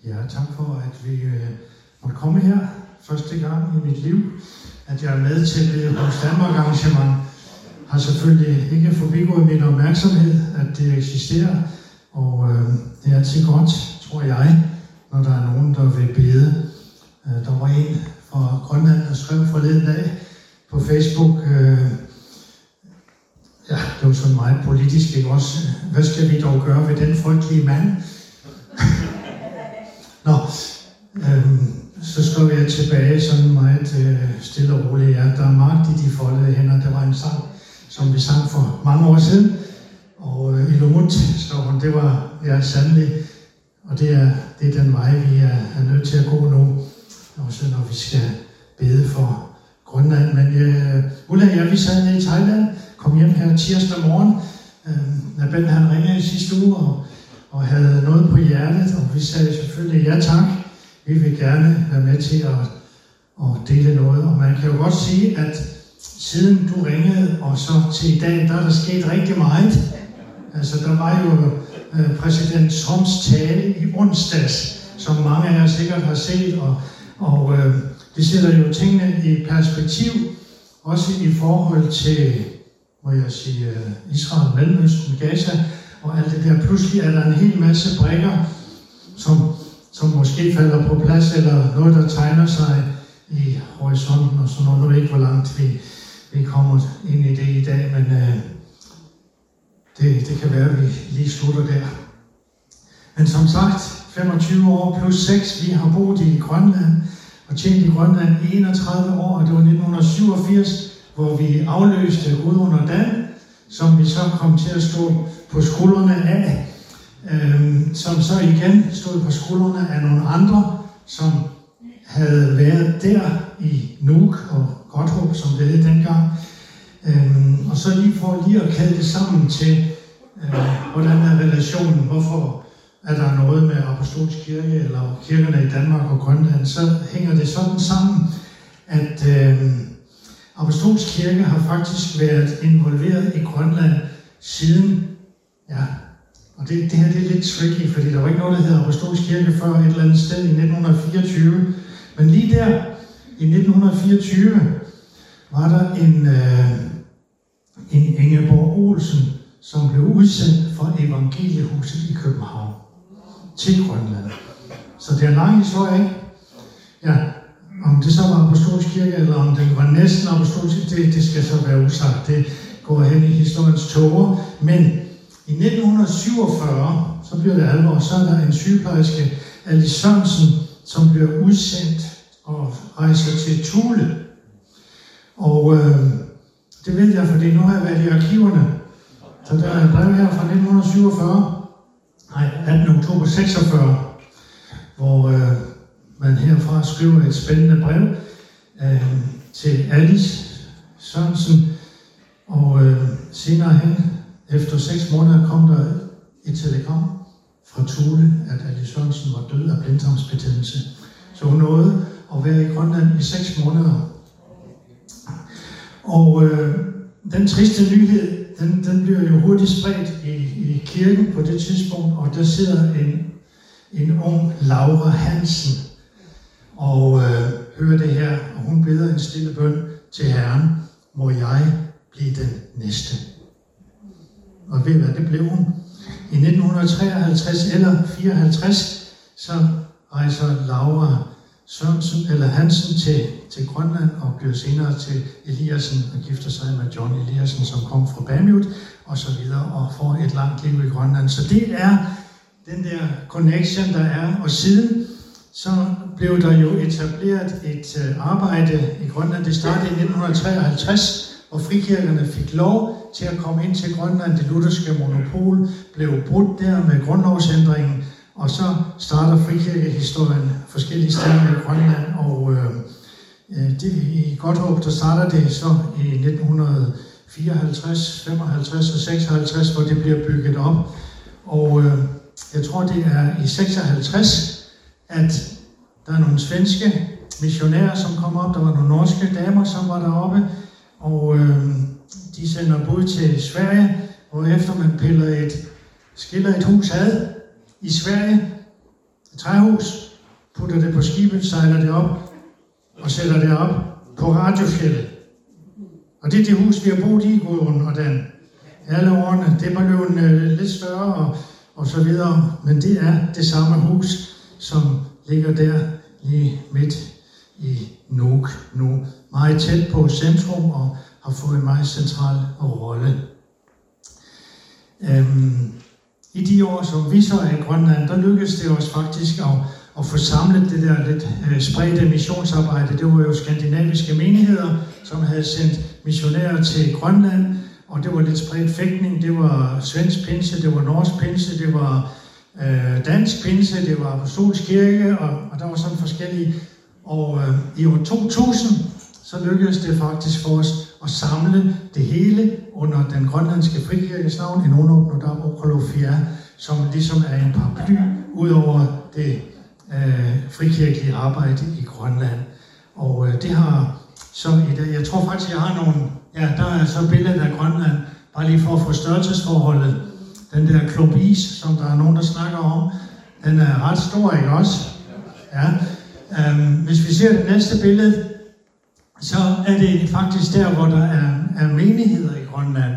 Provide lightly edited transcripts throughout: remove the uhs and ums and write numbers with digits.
Ja, tak for, at vi måtte komme her første gang i mit liv. At jeg er med til det hos Danmark arrangement, har selvfølgelig ikke forbigået min opmærksomhed, at det eksisterer. Og det er altid godt, tror jeg, når der er nogen, der vil bede. Der var en fra Grønland, der skrev forleden dag på Facebook. Ja, det var sådan meget politisk, ikke også? Hvad skal vi dog gøre ved den frygtelige mand? Nå, så skrev jeg tilbage sådan meget stille og roligt. Ja, der er magt i de foldede hænder. Der var en sang, som vi sang for mange år siden. Og Ilumut, skrev hun, det var ja, sandelig. Og det er den vej, vi er nødt til at gå nu. Også når vi skal bede for Grønland. Men Ulla og jeg, vi sad nede i Thailand, kom hjem her tirsdag morgen. Naben, han ringede i sidste uge og havde noget på hjertet, og vi sagde selvfølgelig ja tak. Vi vil gerne være med til at dele noget. Og man kan jo godt sige, at siden du ringede og så til i dag, der er der sket rigtig meget. Altså der var jo præsident Trumps tale i onsdags, som mange af jer sikkert har set, og det sætter jo tingene i perspektiv, også i forhold til, må jeg sige, Israel, Mellemøsten, Gaza og alt det der. Pludselig er der en hel masse brikker, som måske falder på plads, eller noget, der tegner sig i horisonten og sådan noget. Nu ved ikke, hvor langt vi kommer ind i det i dag, men det kan være, at vi lige slutter der. Men som sagt, 25 år plus 6, vi har boet i Grønland og tjent i Grønland 31 år, og det var 1987, hvor vi afløste Gudrun og Dan, som vi så kom til at stå på skuldrene af, som så igen stod på skuldrene af nogle andre, som havde været der i Nuuk og Godthåb, som det hed dengang. Og så lige for lige at kalde det sammen til, hvordan er relationen, hvorfor er der noget med Apostolsk Kirke eller kirkerne i Danmark og Grønland, så hænger det sådan sammen, at Apostolsk Kirke har faktisk været involveret i Grønland siden, ja, og det her det er lidt tricky, fordi der var ikke noget, der hedder Apostolsk Kirke før et eller andet sted i 1924. Men lige der i 1924 var der en Ingeborg Olsen, som blev udsendt fra Evangeliehuset i København til Grønland. Så det er en lang historie, ikke? Ja, om det så var Apostolsk Kirke, eller om det var næsten Apostolsk Kirke, det skal så være usagt. Det går hen i historiens tåger. Men i 1947, så bliver det alvor, så er der en sygeplejerske, Alice Sørensen, som bliver udsendt og rejser til Thule. Og det ved jeg, fordi nu har jeg været i arkiverne. Så der er et brev her fra 18. oktober 46, hvor man herfra skriver et spændende brev til Alice Sørensen. Og senere hen, efter 6 måneder, kom der et telegram fra Thule, at Alice Sørensen var død af blindtarmsbetændelse. Så hun nåede at være i Grønland i 6 måneder. Og den triste nyhed, den bliver jo hurtigt spredt i kirken på det tidspunkt, og der sidder en ung Laura Hansen og hører det her, og hun beder en stille bøn til Herren: må jeg blive den næste. Og ved hvad det blev hun? I 1953 eller 54, så rejser Laura Sørensen eller Hansen til Grønland og bliver senere til Eliassen og gifter sig med John Eliassen, som kom fra Bamut og så videre og får et langt liv i Grønland. Så det er den der connection, der er. Og siden så blev der jo etableret et arbejde i Grønland. Det startede i 1953, hvor frikirkerne fik lov til at komme ind til Grønland. Det lutherske monopol blev brudt der med grundlovsændringen. Og så starter frikirkehistorien forskellige steder i Grønland, og i Godthåb, der starter det så i 1954, 55 og 56, hvor det bliver bygget op. Og jeg tror, det er i 56, at der er nogle svenske missionærer, som kommer op. Der var nogle norske damer, som var deroppe, og de sender bud til Sverige, hvor efter man skiller et hus ad i Sverige, et træhus, putter det på skibet, sejler det op og sætter det op på Radiofjeldet. Og det er det hus, vi har boet i, Gudrun og Dan. Alle årene. Det er bare blevet lidt større og så videre, men det er det samme hus, som ligger der lige midt i Nuuk nu. Meget tæt på centrum og har fået en meget central rolle. I de år, som vi så er i Grønland, der lykkedes det os faktisk at få samlet det der lidt spredte missionsarbejde. Det var jo skandinaviske menigheder, som havde sendt missionærer til Grønland, og det var lidt spredt fægtning. Det var svensk pinse, det var norsk pinse, det var dansk pinse, det var apostolsk kirke, og der var sådan forskellige. Og i år 2000, så lykkedes det faktisk for os at samle det hele under den grønlandske frikirkes navn, Inunnaq Nodabo Qolofia, som ligesom er en paraply ud over det frikirkelige arbejde i Grønland. Og det har så i dag, jeg tror faktisk, jeg har nogle, der er så billedet af Grønland, bare lige for at få størrelsesforholdet. Den der klump is, som der er nogen, der snakker om, den er ret stor, ikke også? Ja. Hvis vi ser det næste billede, så er det faktisk der, hvor der er menigheder i Grønland.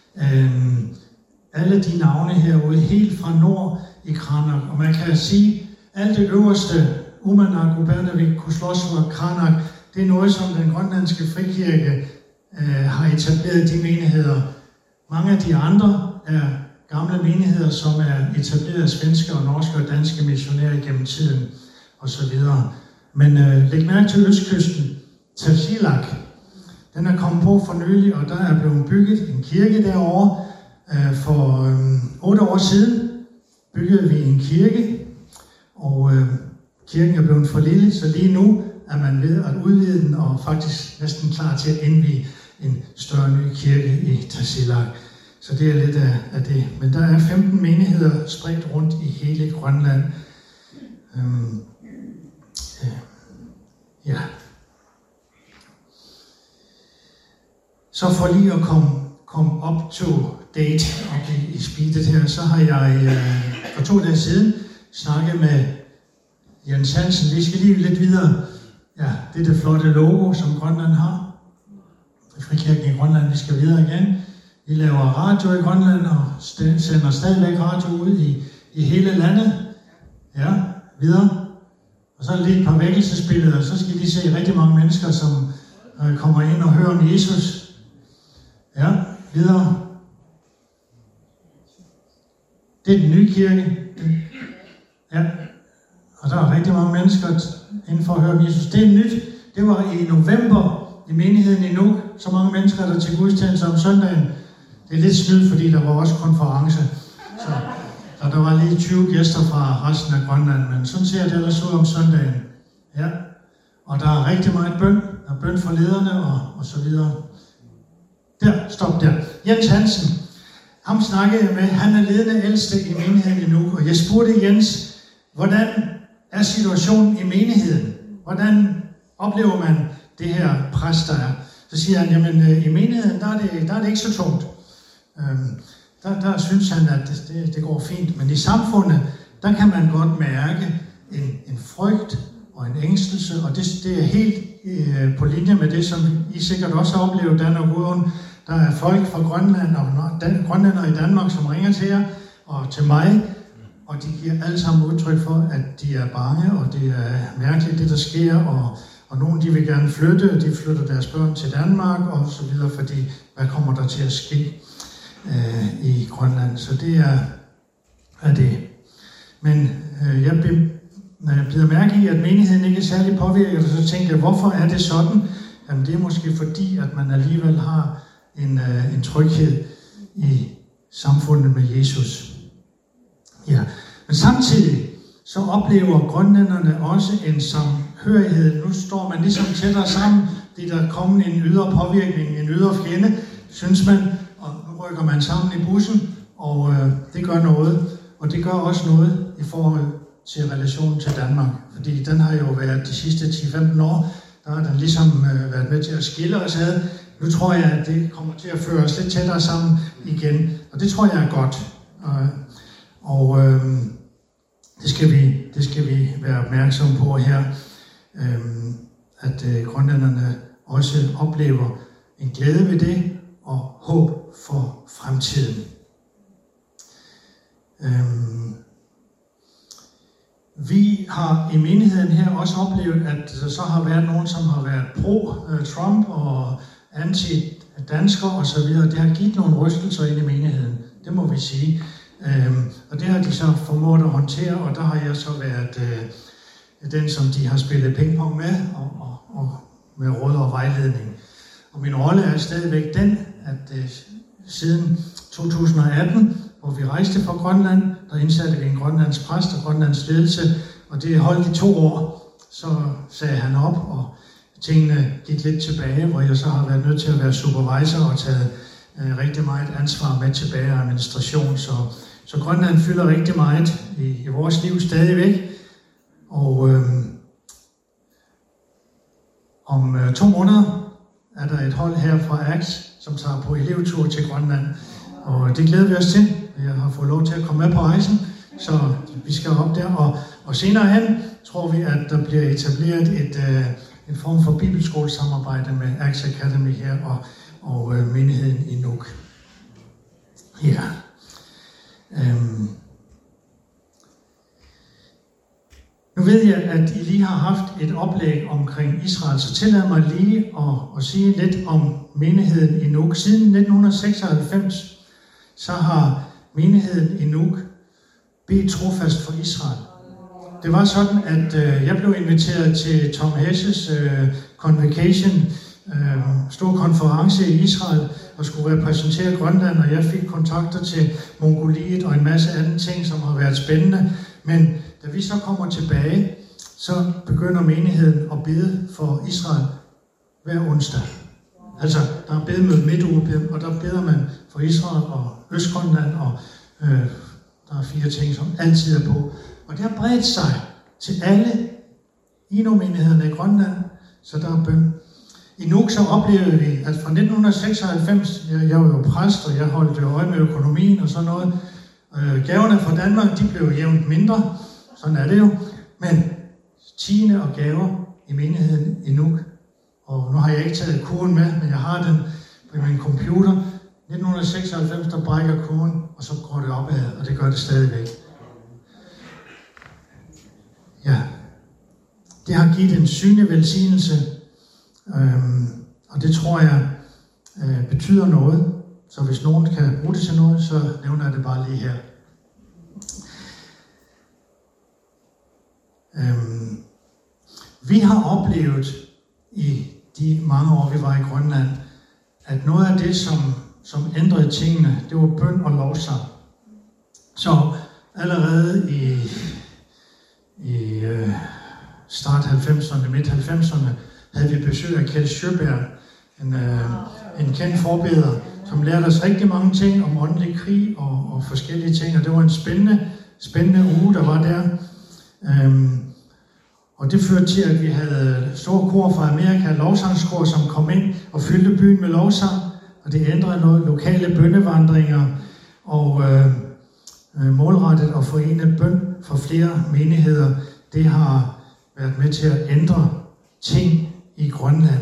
Alle de navne herude, helt fra nord i Qaanaaq. Og man kan sige, alt det øverste, Uummannaq, Upernavik, Kuslossuaq, Qaanaaq, det er noget, som den grønlandske frikirke har etableret de menigheder. Mange af de andre er gamle menigheder, som er etableret af svenske og norske og danske missionærer gennem tiden osv. Men læg mærke til østkysten, Tasiilaq. Den er kommet på for nylig, og der er blevet bygget en kirke derovre. For 8 år siden byggede vi en kirke, og kirken er blevet for lille, så lige nu er man ved at udvide den, og faktisk næsten klar til at indvie en større ny kirke i Tasiilaq. Så det er lidt af det. Men der er 15 menigheder spredt rundt i hele Grønland. Ja. Så for lige at komme op to date op i speedet her, så har jeg for 2 dage siden snakket med Jens Hansen. Vi skal lige lidt videre. Ja, det er det flotte logo, som Grønland har. Frikirken i Grønland, vi skal videre igen. Vi laver radio i Grønland og sender stadigvæk radio ud i hele landet. Ja, videre. Og så er der lige et par vækkelsesbilleder, så skal I se rigtig mange mennesker, som kommer ind og hører om Jesus. Ja, videre. Det er den nye kirke. Ja, og der er rigtig mange mennesker inden for at høre om Jesus. Det er nyt. Det var i november i menigheden i Nuuk. Så mange mennesker, der til gudstjeneste om søndagen. Det er lidt snyd, fordi der var også konference. Så der var lige 20 gæster fra resten af Grønland, men sådan ser det ellers ud om søndagen. Ja, og der er rigtig meget bøn. Der er bøn for lederne og så videre. Der, stop der. Jens Hansen, ham snakkede jeg med. Han er ledende ældste i menigheden i Nuuk, og jeg spurgte Jens, hvordan er situationen i menigheden? Hvordan oplever man det her pres, der er? Så siger han, jamen i menigheden, der er det ikke så tungt. Der synes han, at det går fint, men i samfundet, der kan man godt mærke en frygt og en ængstelse, og det er helt på linje med det, som I sikkert også har oplevet, Dan og Gudrun. Der er folk fra Grønland og grønlændere i Danmark, som ringer til jer og til mig, og de giver alle sammen udtryk for, at de er bange, og det er mærkeligt, det der sker, og nogle de vil gerne flytte, og de flytter deres børn til Danmark, og så videre, fordi hvad kommer der til at ske i Grønland? Så det er det. Men jeg bider mærke i, at menigheden ikke er særlig påvirket, og så tænker jeg, hvorfor er det sådan? Jamen det er måske fordi, at man alligevel har en tryghed i samfundet med Jesus. Ja, men samtidig så oplever grønlænderne også en samhørighed. Nu står man ligesom tættere sammen. Det der kommer en ydre påvirkning, en ydre fjende, synes man, og nu rykker man sammen i bussen, og det gør noget. Og det gør også noget i forhold til relationen til Danmark. Fordi den har jo været de sidste 10-15 år, der har den ligesom været med til at skille os ad. Nu tror jeg, at det kommer til at føre os lidt tættere sammen igen. Og det tror jeg er godt. Det skal vi være opmærksom på her, at grønlænderne også oplever en glæde ved det og håb for fremtiden. Vi har i menigheden her også oplevet, at der så har været nogen, som har været pro-Trump og anti-dansker osv. Det har givet nogle rystelser ind i menigheden, det må vi sige. Og det har de så formået at håndtere, og der har jeg så været den, som de har spillet pingpong med, og med råd og vejledning. Og min rolle er stadigvæk den, at siden 2018, hvor vi rejste fra Grønland, der indsatte vi en grønlandsk præst og grønlandsk ledelse, og det holdt i 2 år. Så sagde han op, og tingene gik lidt tilbage, hvor jeg så har været nødt til at være supervisor og taget rigtig meget ansvar med tilbage af administration. Så Grønland fylder rigtig meget i vores liv stadigvæk. Og om 2 måneder er der et hold her fra AX, som tager på elevtur til Grønland. Og det glæder vi os til. Jeg har fået lov til at komme med på rejsen, så vi skal op der. Og senere hen tror vi, at der bliver etableret en form for bibelskolesamarbejde med AX Academy her og menigheden i Nuuk. Ja. Nu ved jeg, at I lige har haft et oplæg omkring Israel, så tillad mig lige at sige lidt om menigheden i Nuuk. Siden 1996, så har menigheden i Nuuk bedt trofast for Israel. Det var sådan, at jeg blev inviteret til Tom Hesses Convocation, stor konference i Israel, og skulle repræsentere Grønland, og jeg fik kontakter til Mongoliet og en masse andre ting, som har været spændende. Men da vi så kommer tilbage, så begynder menigheden at bede for Israel hver onsdag. Altså, der er bedemøde midt uge, og der beder man for Israel og Østgrønland, og der er 4 ting, som altid er på. Og det har bredt sig til alle INO-menighederne i Grønland, så der er bøn. I Nuuk så oplevede vi, at fra 1996, jeg var jo præst, og jeg holdt øje med økonomien og sådan noget. Gaverne fra Danmark, de blev jævnt mindre, sådan er det jo. Men tiende og gaver i menigheden i Nuuk. Og nu har jeg ikke taget kurven med, men jeg har den på min computer. 1996, der brækker kurven, og så går det opad, og det gør det stadigvæk. Ja, det har givet en synlig velsignelse, og det tror jeg betyder noget. Så hvis nogen kan bruge det til noget, så nævner jeg det bare lige her. Vi har oplevet i de mange år, vi var i Grønland, at noget af det, som ændrede tingene, det var bøn og lovsang. Så allerede i start 90'erne, midt 90'erne, havde vi besøg af Kjeld Sjøberg, en kendt forbeder, som lærte os rigtig mange ting om åndelig krig og forskellige ting, og det var en spændende uge, der var der. Og det førte til, at vi havde store kor fra Amerika, lovsangskor, som kom ind og fyldte byen med lovsang, og det ændrede noget, lokale bønnevandringer, og målrettet og forenet bøn for flere menigheder, det har været med til at ændre ting i Grønland.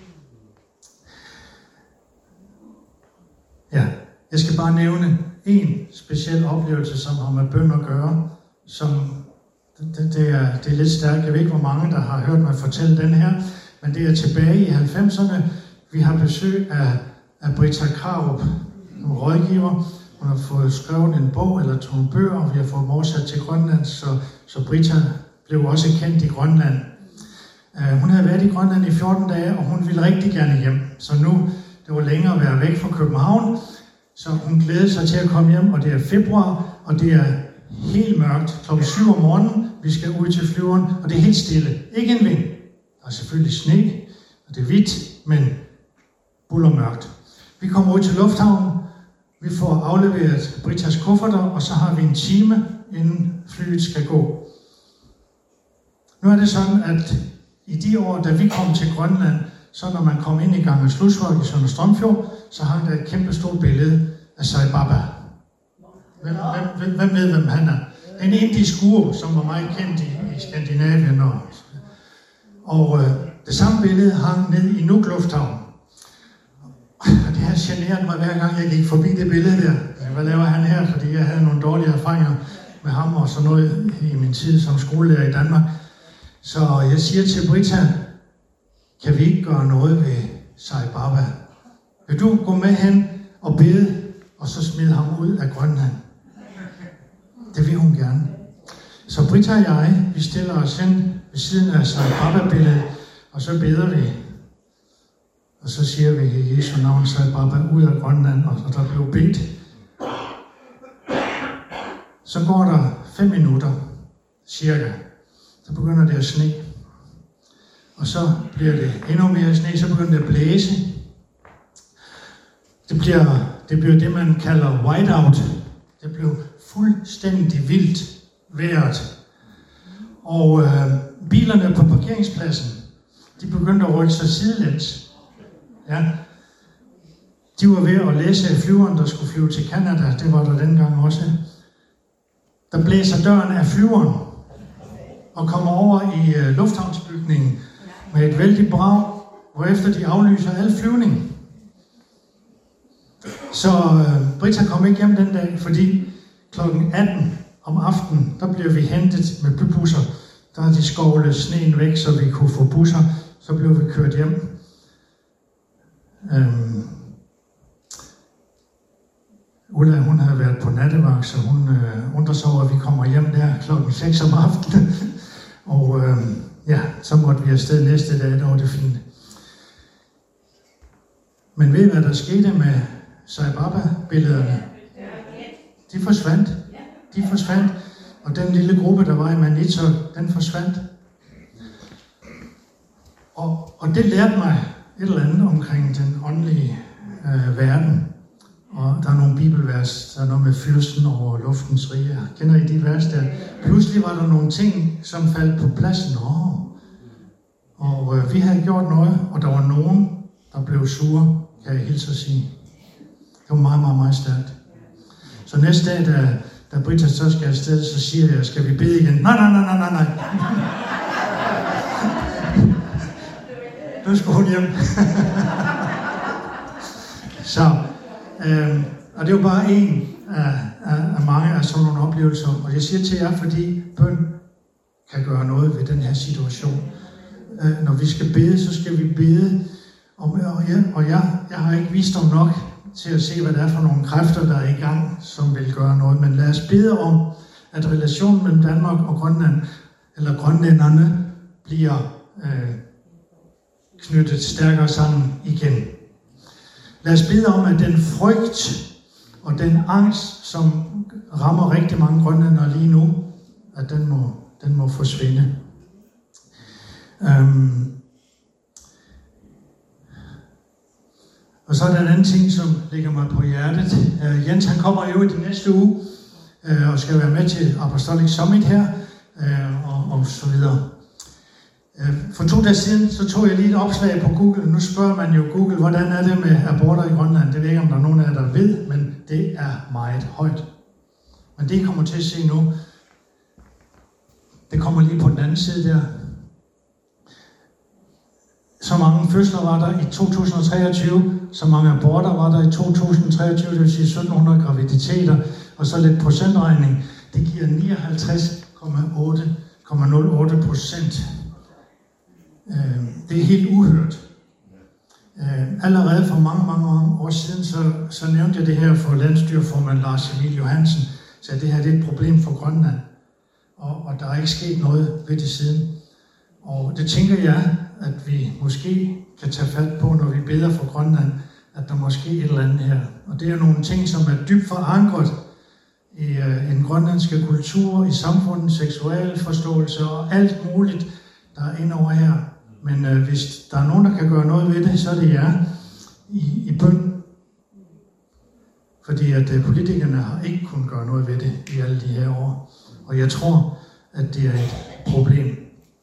Ja, jeg skal bare nævne en speciel oplevelse, som har med bøn at gøre, som det er lidt stærkt. Jeg ved ikke, hvor mange, der har hørt mig fortælle den her, men det er tilbage i 90'erne. Vi har besøg af Britta Krarup, en rådgiver. Hun har fået skrevet en bog eller 2 bøger, og vi har fået dem oversat til Grønland, så Britta blev også kendt i Grønland. Hun havde været i Grønland i 14 dage, og hun ville rigtig gerne hjem. Så nu, det var længere at være væk fra København, så hun glædede sig til at komme hjem, og det er februar, og det er helt mørkt. Klokken 7 om morgenen, vi skal ud til flyveren, og det er helt stille. Ikke en vind. Der er selvfølgelig sne, og det er hvidt, men bullermørkt. Vi kommer ud til lufthavnen, vi får afleveret Brittas kufferter, og så har vi en time, inden flyet skal gå. Nu er det sådan, at i de år, da vi kom til Grønland, så når man kom ind i Gangen Slushøj i Sønder Strømfjord, så hang der et kæmpe stort billede af Sai Baba. Hvem ved, hvem han er? En indisk ur, som var meget kendt i Skandinavien. Og det samme billede hang ned i Nuuk Lufthavn. Og det har generet mig hver gang jeg gik forbi det billede der. Hvad laver han her? Fordi jeg havde nogle dårlige erfaringer med ham og sådan noget i min tid som skolelærer i Danmark. Så jeg siger til Britta, kan vi ikke gøre noget ved Sai Baba? Vil du gå med hen og bede, og så smide ham ud af Grønland? Det vil hun gerne. Så Britta og jeg, vi stiller os hen ved siden af Sai Baba-billedet, og så beder vi. Og så siger vi i Jesu navn, Sai Baba, ud af Grønland, og der blev bedt. Så går der 5 minutter, cirka. Så begynder det at sne. Og så bliver det endnu mere sne, så begynder det at blæse. Det bliver det, man kalder whiteout. Det blev fuldstændig vildt vejret. Og bilerne på parkeringspladsen, de begyndte at rykke sig sidelæns. Ja. De var ved at læse flyveren, der skulle flyve til Canada. Det var der dengang også. Der blæser døren af flyveren og kommer over i lufthavnsbygningen med et vældigt brag, hvorefter de aflyser al flyvning. Så Britta kom ikke hjem den dag, fordi kl. 18 om aftenen, der blev vi hentet med bybusser. Der havde de skovlet sneen væk, så vi kunne få busser. Så blev vi kørt hjem. Ulla, hun havde været på nattevagt, så hun undrer sig over, at vi kommer hjem der kl. 6 om aftenen. Og så måtte vi afsted næste dag, der var det fint. Men ved I, hvad der skete med Sai Baba-billederne? De forsvandt. De forsvandt. Og den lille gruppe, der var i Maniitsoq, den forsvandt. Og det lærte mig et eller andet omkring den åndelige verden. Og der er nogle bibelvers, der er noget med fyrsten over luftens rige. Kender I de vers der? Pludselig var der nogle ting, som faldt på pladsen. Og vi havde gjort noget, og der var nogen, der blev sure, kan jeg hilse at sige. Det var meget, meget, meget stærkt. Så næste dag, da Britta så skal afsted, så siger jeg, skal vi bede igen? Nej. Nu skal hun hjem. Så, og det var bare en af mange af sådan nogle oplevelser. Og jeg siger til jer, fordi bøn kan gøre noget ved den her situation. Når vi skal bede, så skal vi bede. Og jeg har ikke visdom nok til at se, hvad det er for nogle kræfter, der er i gang, som vil gøre noget. Men lad os bede om, at relationen mellem Danmark og Grønland, eller grønlænderne, bliver knyttet stærkere sammen igen. Lad os bede om, at den frygt og den angst, som rammer rigtig mange grønlændere lige nu, at den må forsvinde. Og så er der en anden ting, som ligger mig på hjertet. Jens, han kommer jo i den næste uge og skal være med til Apostolic Summit her, og så videre. For 2 dage siden, så tog jeg lige et opslag på Google. Nu spørger man jo Google, hvordan er det med aborter i Grønland? Det ved jeg ikke, om der er nogen af jer, der ved, men det er meget højt. Men det I kommer til at se nu, det kommer lige på den anden side der. Så mange fødsler var der i 2023, så mange aborter var der i 2023, det vil sige 1700 graviditeter, og så lidt procentregning. Det giver 59,08%. Det er helt uhørt. Allerede for mange, mange år siden, så nævnte jeg det her for landsstyreformand Lars Emil Johansen, så det her det er et problem for Grønland, og der er ikke sket noget ved det siden. Og det tænker jeg, at vi måske kan tage fat på, når vi beder for Grønland, at der måske er et eller andet her. Og det er nogle ting, som er dybt forankret i den grønlandske kultur, i samfundet, seksuel forståelse og alt muligt, der er inde over her. Men hvis der er nogen, der kan gøre noget ved det, så er det jer i bøn. Fordi at politikerne har ikke kunnet gøre noget ved det i alle de her år. Og jeg tror, at det er et problem.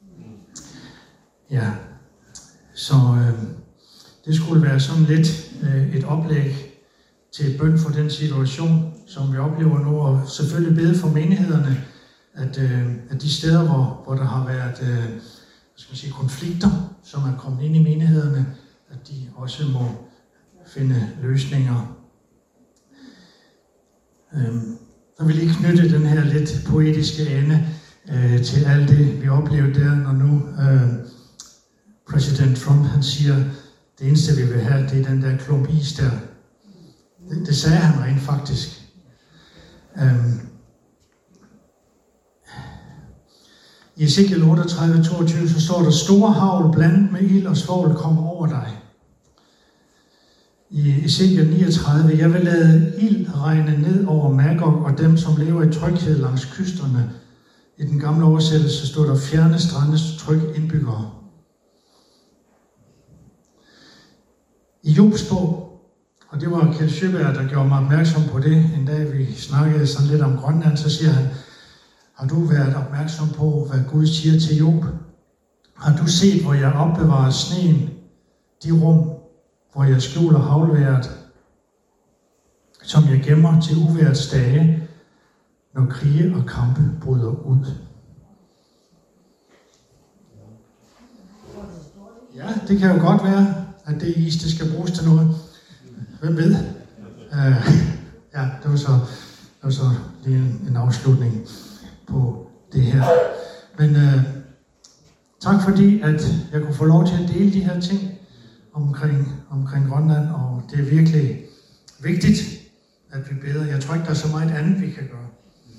Ja, så det skulle være sådan lidt et oplæg til bøn for den situation, som vi oplever nu, og selvfølgelig bede for menighederne at de steder, hvor der har været konflikter, som er kommet ind i menighederne, at de også må finde løsninger. Så vil jeg knytte den her lidt poetiske ende til alt det, vi oplevede der, når nu præsident Trump, han siger, det eneste vi vil have, det er den der klump is der. Det sagde han rent faktisk. I Ezekiel 38:22, så står der, store hagl blandet med ild og svovl kommer over dig. I Ezekiel 39, jeg vil lade ild regne ned over Magog og dem, som lever i tryghed langs kysterne. I den gamle oversættelse stod der, fjerne strandes trygge indbyggere. I Jobs bog, og det var Kjeld Sjøberg, der gjorde mig opmærksom på det, en dag vi snakkede sådan lidt om Grønland, så siger han, har du været opmærksom på, hvad Gud siger til Job? Har du set, hvor jeg opbevarer sneen, de rum, hvor jeg skjuler havlværet, som jeg gemmer til uvejrets dage, når krige og kampe bryder ud? Ja, det kan jo godt være, at det is, det skal bruges til noget. Hvem ved? Ja, det var så lige en afslutning på det her. Men tak fordi, at jeg kunne få lov til at dele de her ting omkring Grønland, og det er virkelig vigtigt, at vi beder. Jeg tror ikke, der er så meget andet, vi kan gøre.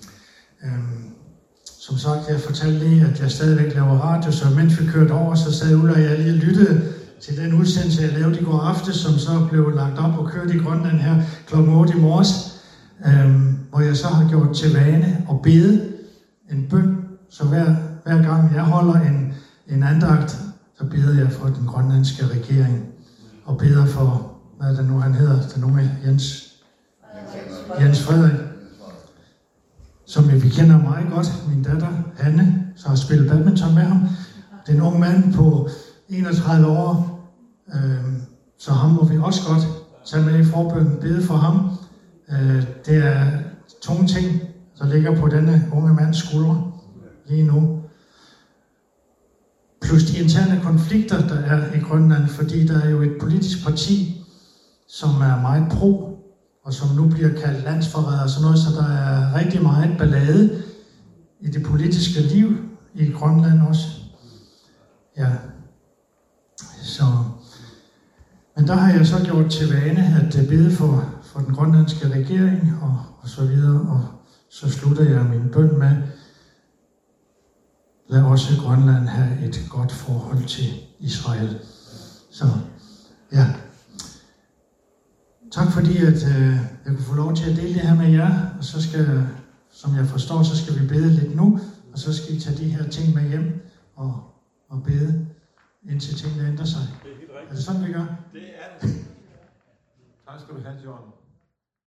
Som sagt, jeg fortalte lige, at jeg stadigvæk laver radio, så mens vi kørte over, så sad Ulla og jeg lige og lyttede til den udsendelse, jeg lavede i går aftes, som så blev lagt op og kørt i Grønland her kl. 8 i morges, hvor jeg så har gjort til vane at bede en bøn. Så hver gang jeg holder en andagt, så beder jeg for den grønlandske regering, og beder for, hvad det nu han hedder, den unge Jens Frederik, som vi kender meget godt. Min datter, Hanne, så har spillet badminton med ham. Det er en ung mand på 31 år, så ham må vi også godt tage med i forbønnen, bede for ham. Det er tunge ting, der ligger på denne unge mands skuldre lige nu. Plus de interne konflikter, der er i Grønland, fordi der er jo et politisk parti, som er meget pro, og som nu bliver kaldt landsforræder og sådan noget, så der er rigtig meget ballade i det politiske liv i Grønland også. Ja. Men der har jeg så gjort til vane at bede for den grønlandske regering og så videre, og så slutter jeg min bøn med, lad også Grønland have et godt forhold til Israel. Så ja, tak fordi at jeg kunne få lov til at dele det her med jer, og så skal, som jeg forstår, så skal vi bede lidt nu, og så skal I tage de her ting med hjem og bede, indtil tingene ændrer sig. Det er helt rigtigt. Er det sådan, vi gør? Det er det. Tak skal du have, John.